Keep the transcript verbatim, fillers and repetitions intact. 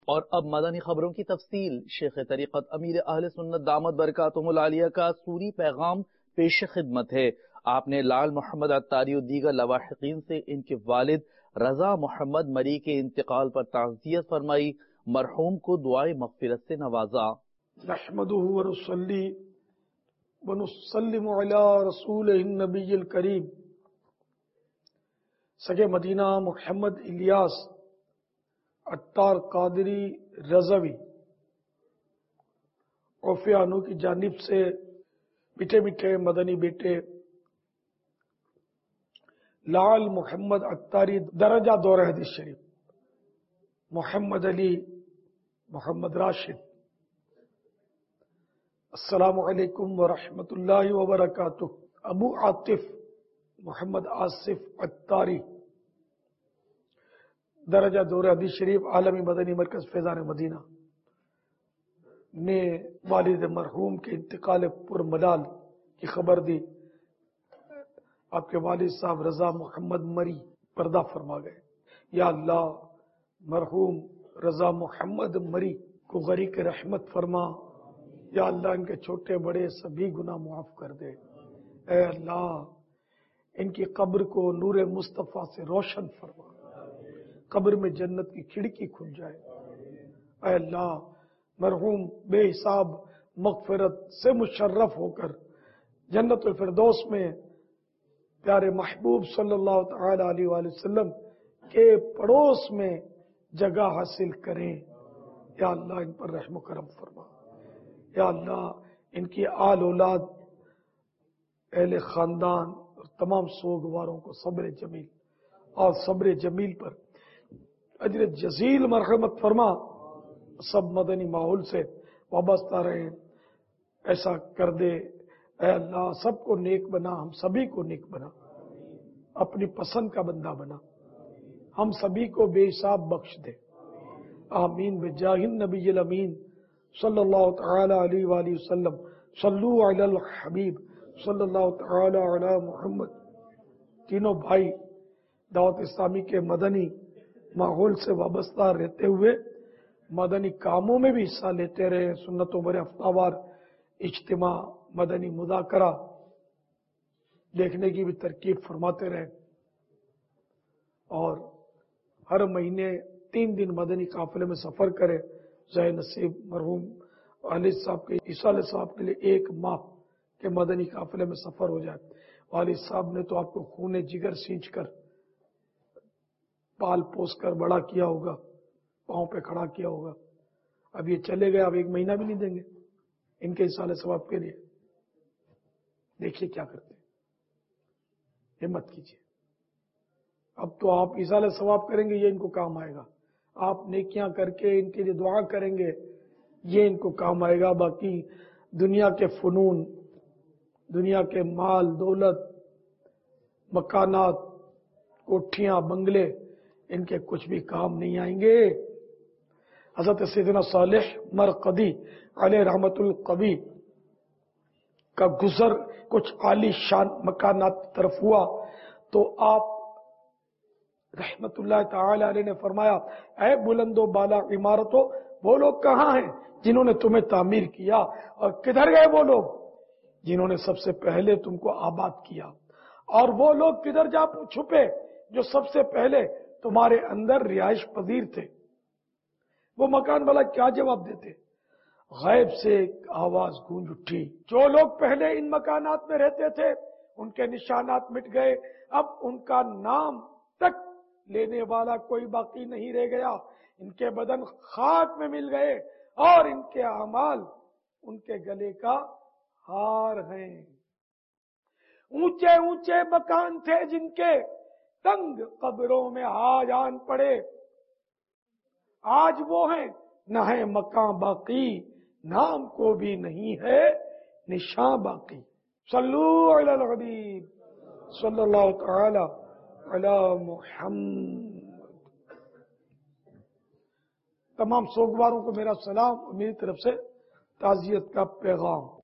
اور اب مدنی خبروں کی تفصیل۔ شیخ طریقت امیر اہل سنت دامت برکاتہم العالیہ کا سوری پیغام پیش خدمت ہے۔ آپ نے لال محمد عطاری و دیگر لواحقین سے ان کے والد رضا محمد مری کے انتقال پر تعزیت فرمائی، مرحوم کو دعائے مغفرت سے نوازا۔ نحمدہ ونصلی ونسلم علی رسولہ النبی الکریم سگے مدینہ محمد الیاس عطار قادری رضوی اوفیانو کی جانب سے میٹھے میٹھے مدنی بیٹے لال محمد عطاری درجہ دورہ حدیث شریف، محمد علی، محمد راشد، السلام علیکم ورحمۃ اللہ وبرکاتہ۔ ابو عاطف محمد آصف عطاری درجہ دورہ حدیث شریف عالمی مدنی مرکز فیضان مدینہ نے والد مرحوم کے انتقال پر ملال کی خبر دی۔ آپ کے والد صاحب رضا محمد مری پردہ فرما گئے۔ یا اللہ مرحوم رضا محمد مری کو غریق رحمت فرما۔ یا اللہ ان کے چھوٹے بڑے سبھی گناہ معاف کر دے۔ اے اللہ ان کی قبر کو نور مصطفیٰ سے روشن فرما، قبر میں جنت کی کھڑکی کھل جائے۔ اے اللہ مرحوم بے حساب مغفرت سے مشرف ہو کر جنت الفردوس میں پیارے محبوب صلی اللہ تعالی علیہ وآلہ وسلم کے پڑوس میں جگہ حاصل کریں۔ یا اللہ ان پر رحم و کرم فرما۔ یا اللہ ان کی آل اولاد، اہل خاندان اور تمام سوگواروں کو صبر جمیل اور صبر جمیل پر اجر جزیل مرحمت فرما۔ سب مدنی ماحول سے وابستہ رہیں، ایسا کر دے۔ اے اللہ سب کو نیک بنا، ہم سبھی کو نیک بنا، اپنی پسند کا بندہ بنا، ہم سبھی کو بے حساب بخش دے۔ آمین بجاہ النبی الامین صلی اللہ تعالی علیہ وآلہ وسلم۔ صلو علی الحبیب صلی اللہ تعالی علی محمد۔ تینوں بھائی دعوت اسلامی کے مدنی ماحول سے وابستہ رہتے ہوئے مدنی کاموں میں بھی حصہ لیتے رہے، سنتوں بر ہفتہ وار اجتماع، مدنی مذاکرہ دیکھنے کی بھی ترکیب فرماتے رہے، اور ہر مہینے تین دن مدنی قافلے میں سفر کرے۔ ذہ نصیب مرحوم والد صاحب کے عیسیٰ صاحب کے لیے ایک ماہ کے مدنی قافلے میں سفر ہو جائے۔ والد صاحب نے تو آپ کو خون جگر سینچ کر پال پوس کر بڑا کیا ہوگا، پاؤں پہ کھڑا کیا ہوگا، اب یہ چلے گئے، اب ایک مہینہ بھی نہیں دیں گے ان کے اصال ثواب کے لیے۔ دیکھیے کیا کرتے ہیں، ہمت کیجیے۔ اب تو آپ اصال ثواب کریں گے، یہ ان کو کام آئے گا۔ آپ نیکیاں کر کے ان کے لیے دعا کریں گے، یہ ان کو کام آئے گا۔ باقی دنیا کے فنون، دنیا کے مال دولت، مکانات، کوٹھیاں، بنگلے، ان کے کچھ بھی کام نہیں آئیں گے۔ حضرت سیدنا صالح مرقدی علیہ رحمت القبی کا گزر کچھ عالی شان مکانات کی طرف ہوا تو آپ رحمت اللہ تعالی علیہ نے فرمایا، اے بلند و بالا عمارتوں، وہ لوگ کہاں ہیں جنہوں نے تمہیں تعمیر کیا، اور کدھر گئے وہ لوگ جنہوں نے سب سے پہلے تم کو آباد کیا، اور وہ لوگ کدھر جا چھپے جو سب سے پہلے تمہارے اندر رہائش پذیر تھے۔ وہ مکان والا کیا جواب دیتے؟ غیب سے ایک آواز گونج اٹھی، جو لوگ پہلے ان مکانات میں رہتے تھے ان کے نشانات مٹ گئے، اب ان کا نام تک لینے والا کوئی باقی نہیں رہ گیا، ان کے بدن خاک میں مل گئے اور ان کے اعمال ان کے گلے کا ہار ہیں۔ اونچے اونچے مکان تھے جن کے تنگ قبروں میں آج آن پڑے، آج وہ ہیں نہ ہے مکان باقی، نام کو بھی نہیں ہے نشان باقی۔ صلو علی الحبیب صلی اللہ تعالی علی محمد۔ تمام سوگواروں کو میرا سلام اور میری طرف سے تعزیت کا پیغام۔